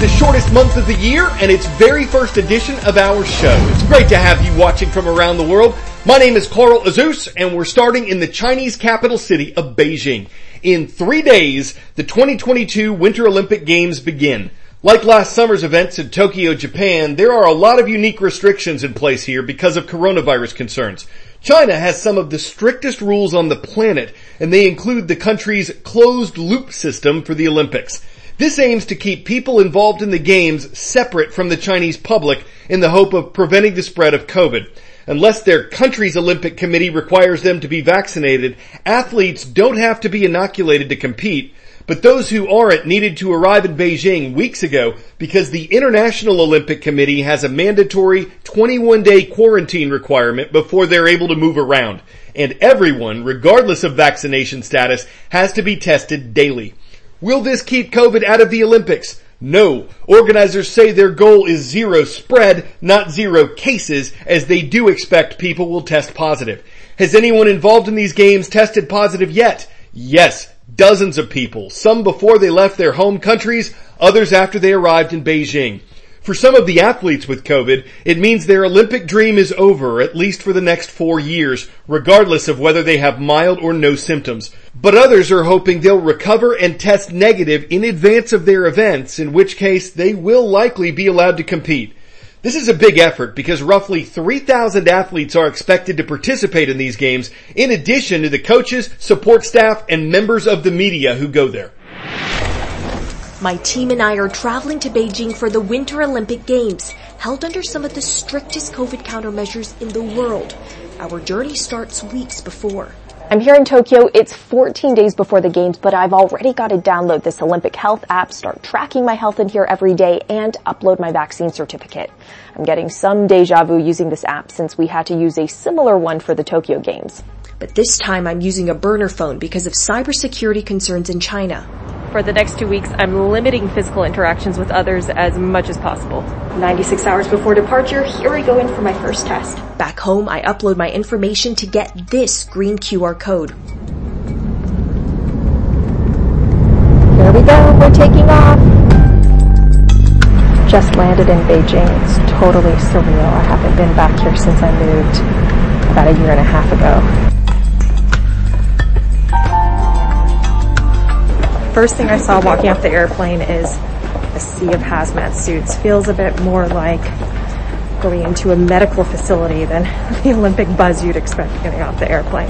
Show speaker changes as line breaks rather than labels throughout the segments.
the shortest month of the year and its very first edition of our show. It's great to have you watching from around the world. My name is Carl Azuz and we're starting in the Chinese capital city of Beijing. In 3 days, the 2022 Winter Olympic Games begin. Like last summer's events in Tokyo, Japan, there are a lot of unique restrictions in place here because of coronavirus concerns. China has some of the strictest rules on the planet, and they include the country's closed-loop system for the Olympics. This aims to keep people involved in the games separate from the Chinese public in the hope of preventing the spread of COVID. Unless their country's Olympic Committee requires them to be vaccinated, athletes don't have to be inoculated to compete, but those who aren't needed to arrive in Beijing weeks ago because the International Olympic Committee has a mandatory 21-day quarantine requirement before they're able to move around. And everyone, regardless of vaccination status, has to be tested daily. Will this keep COVID out of the Olympics? No. Organizers say their goal is zero spread, not zero cases, as they do expect people will test positive. Has anyone involved in these games tested positive yet? Yes. Dozens of people, some before they left their home countries, others after they arrived in Beijing. For some of the athletes with COVID, it means their Olympic dream is over, at least for the next 4 years, regardless of whether they have mild or no symptoms. But others are hoping they'll recover and test negative in advance of their events, in which case they will likely be allowed to compete. This is a big effort because roughly 3,000 athletes are expected to participate in these games, in addition to the coaches, support staff, and members of the media who go there.
My team and I are traveling to Beijing for the Winter Olympic Games, held under some of the strictest COVID countermeasures in the world. Our journey starts weeks before.
I'm here in Tokyo. It's 14 days before the games, but I've already got to download this Olympic Health app, start tracking my health in here every day, and upload my vaccine certificate. I'm getting some deja vu using this app since we had to use a similar one for the Tokyo Games.
But this time I'm using a burner phone because of cybersecurity concerns in China.
For the next 2 weeks, I'm limiting physical interactions with others as much as possible.
96 hours before departure, here we go in for my first test.
Back home, I upload my information to get this green QR code.
Here we go, we're taking off. Just landed in Beijing. It's totally surreal. I haven't been back here since I moved about 1.5 years ago.
First thing I saw walking off the airplane is a sea of hazmat suits. Feels a bit more like going into a medical facility than the Olympic buzz you'd expect getting off the airplane.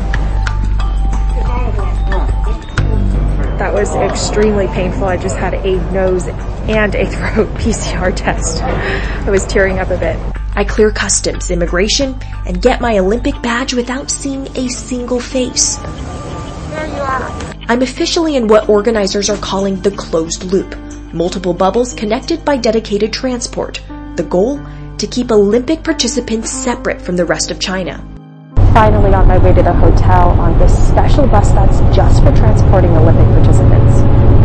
That was extremely painful. I just had a nose and a throat PCR test. I was tearing up a bit.
I clear customs, immigration, and get my Olympic badge without seeing a single face.
There you are.
I'm officially in what organizers are calling the closed loop. Multiple bubbles connected by dedicated transport. The goal? To keep Olympic participants separate from the rest of China.
Finally on my way to the hotel on this special bus that's just for transporting Olympic participants.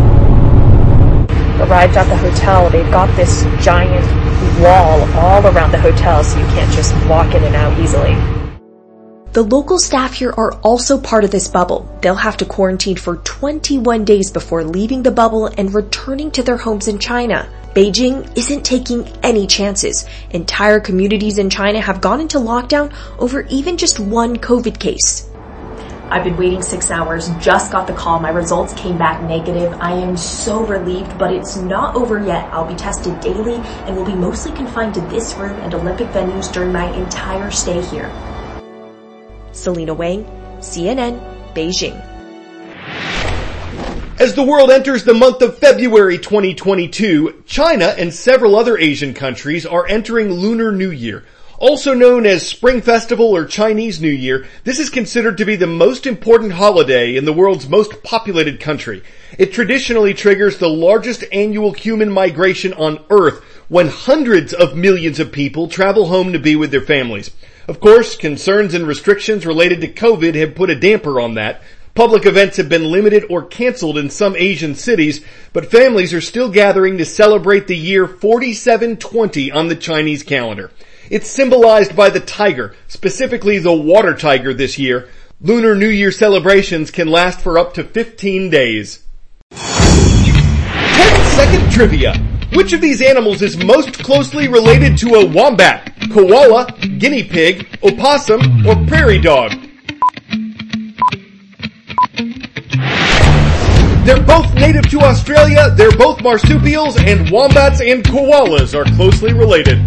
Arrived at the hotel, they've got this giant wall all around the hotel so you can't just walk in and out easily.
The local staff here are also part of this bubble. They'll have to quarantine for 21 days before leaving the bubble and returning to their homes in China. Beijing isn't taking any chances. Entire communities in China have gone into lockdown over even just one COVID case. I've been waiting 6 hours, just got the call. My results came back negative. I am so relieved, but it's not over yet. I'll be tested daily and will be mostly confined to this room and Olympic venues during my entire stay here. Selena Wang, CNN, Beijing.
As the world enters the month of February 2022, China and several other Asian countries are entering Lunar New Year. Also known as Spring Festival or Chinese New Year, this is considered to be the most important holiday in the world's most populated country. It traditionally triggers the largest annual human migration on Earth when hundreds of millions of people travel home to be with their families. Of course, concerns and restrictions related to COVID have put a damper on that. Public events have been limited or canceled in some Asian cities, but families are still gathering to celebrate the year 4720 on the Chinese calendar. It's symbolized by the tiger, specifically the water tiger this year. Lunar New Year celebrations can last for up to 15 days. 10-second trivia. Which of these animals is most closely related to a wombat? Koala, guinea pig, opossum, or prairie dog? They're both native to Australia, they're both marsupials, and wombats and koalas are closely related.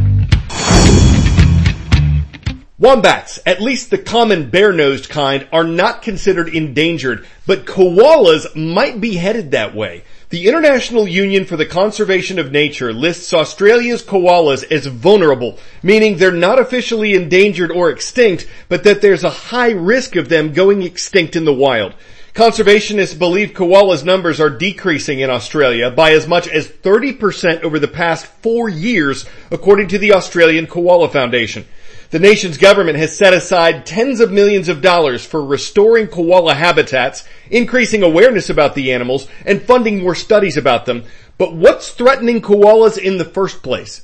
Wombats, at least the common bare-nosed kind, are not considered endangered, but koalas might be headed that way. The International Union for the Conservation of Nature lists Australia's koalas as vulnerable, meaning they're not officially endangered or extinct, but that there's a high risk of them going extinct in the wild. Conservationists believe koalas' numbers are decreasing in Australia by as much as 30% over the past 4 years, according to the Australian Koala Foundation. The nation's government has set aside tens of millions of dollars for restoring koala habitats, increasing awareness about the animals, and funding more studies about them. But what's threatening koalas in the first place?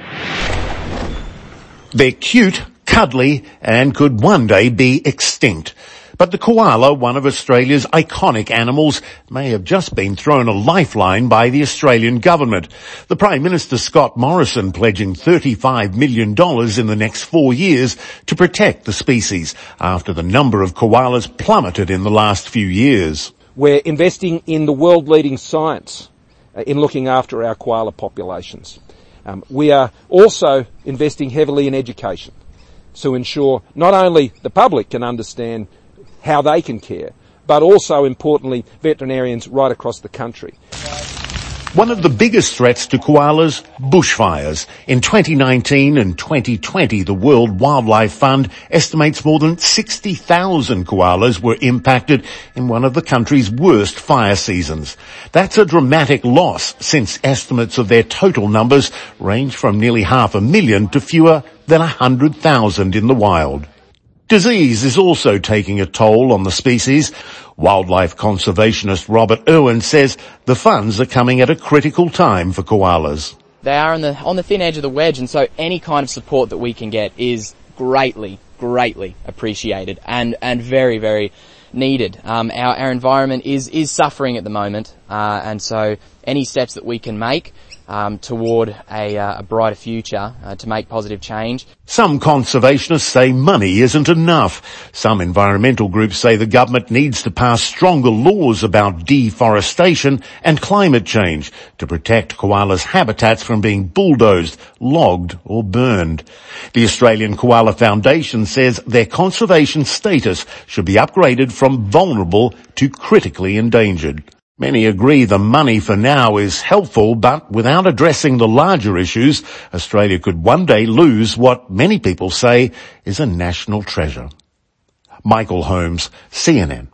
They're cute, cuddly, and could one day be extinct. But the koala, one of Australia's iconic animals, may have just been thrown a lifeline by the Australian government. The Prime Minister Scott Morrison pledging $35 million in the next 4 years to protect the species after the number of koalas plummeted in the last few years.
We're investing in the world-leading science in looking after our koala populations. We are also investing heavily in education to ensure not only the public can understand how they can care, but also, importantly, veterinarians right across the country.
One of the biggest threats to koalas, bushfires. In 2019 and 2020, the World Wildlife Fund estimates more than 60,000 koalas were impacted in one of the country's worst fire seasons. That's a dramatic loss, since estimates of their total numbers range from nearly 500,000 to fewer than 100,000 in the wild. Disease is also taking a toll on the species. Wildlife conservationist Robert Irwin says the funds are coming at a critical time for koalas.
They are on the thin edge of the wedge, and so any kind of support that we can get is greatly appreciated and very, very needed. Our environment is suffering at the moment, and so any steps that we can make toward a brighter future to make positive change.
Some conservationists say money isn't enough. Some environmental groups say the government needs to pass stronger laws about deforestation and climate change to protect koalas' habitats from being bulldozed, logged or burned. The Australian Koala Foundation says their conservation status should be upgraded from vulnerable to critically endangered. Many agree the money for now is helpful, but without addressing the larger issues, Australia could one day lose what many people say is a national treasure. Michael Holmes, CNN.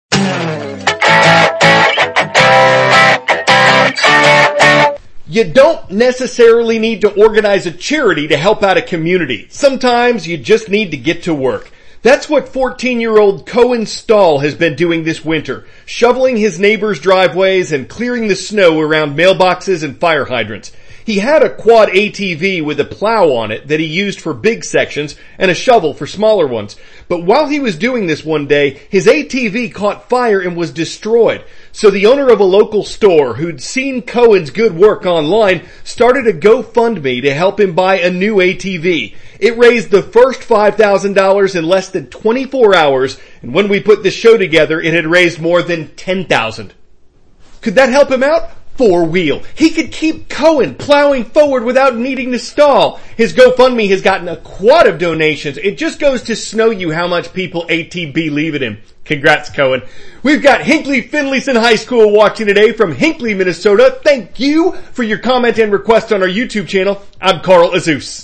You don't necessarily need to organize a charity to help out a community. Sometimes you just need to get to work. That's what 14-year-old Cohen Stahl has been doing this winter, shoveling his neighbors' driveways and clearing the snow around mailboxes and fire hydrants. He had a quad ATV with a plow on it that he used for big sections and a shovel for smaller ones. But while he was doing this one day, his ATV caught fire and was destroyed. So the owner of a local store who'd seen Cohen's good work online started a GoFundMe to help him buy a new ATV. It raised the first $5,000 in less than 24 hours, and when we put this show together, it had raised more than $10,000. Could that help him out? Four-wheel. He could keep Cohen plowing forward without needing to stall. His GoFundMe has gotten a quad of donations. It just goes to snow you how much people ATB leave in him. Congrats, Cohen. We've got Hinckley Finlayson High School watching today from Hinckley, Minnesota. Thank you for your comment and request on our YouTube channel. I'm Carl Azus.